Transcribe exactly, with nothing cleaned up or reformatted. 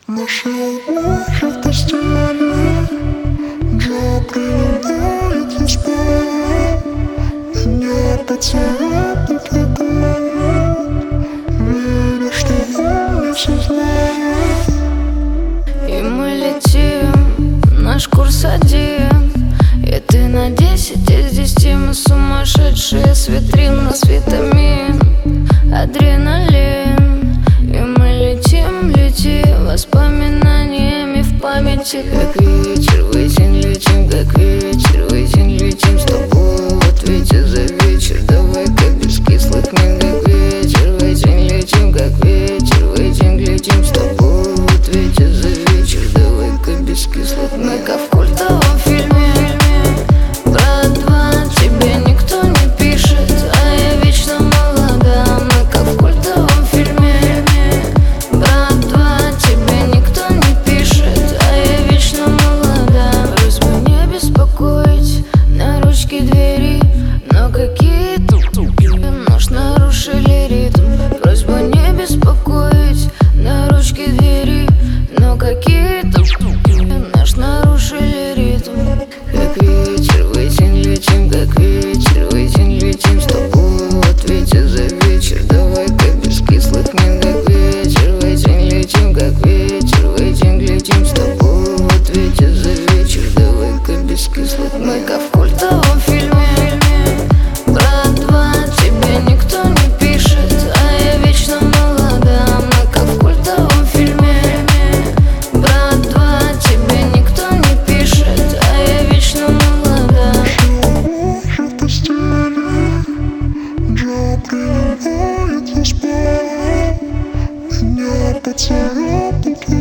Наши обмахи в постели, Джо принимает весь пол. Меня поцелует этот момент, веря, что он не все знает. И мы летим, наш курс один, и ты на десять из десяти. Мы сумасшедшие, с витрин нас витамин, адреналин. И мы летим, летим воспоминаниями в памяти. Как вечер в осень летим, как вечер в осень летим с тобой. Вот вечер за вечер, давай-ка без кислых мин. Как вечер в осень летим, как вечер в осень летим с тобой. Вот вечер за вечер, давай-ка без кислых мин. Мы как в культовом фильме «Брат два», тебе никто не пишет, а я вечно молода. Мы как в культовом фильме «Брат два», тебе никто не пишет, а я вечно молода. Просьба не беспокоить на ручке двери, но какие тупые нож нарушили ритм. Просьба не беспокоить на ручке двери, но какие тупые нож нарушили ритм. Как вечер в осень летим, как вечер в осень летим с тобой. Вот вечер за вечер, давай-ка без кислых мин. Как вечер в осень летим, как вечер в осень летим с тобой. Вот вечер за вечер, давай-ка без кислых мин. Мы как в культовом фильме «Брат два», тебе никто не пишет, а я вечно молода. Мы как в культовом фильме «Брат два», тебе никто не пишет, а я вечно молода. Наши обмахи в постели, Джо принимает весь пол. Меня поцелует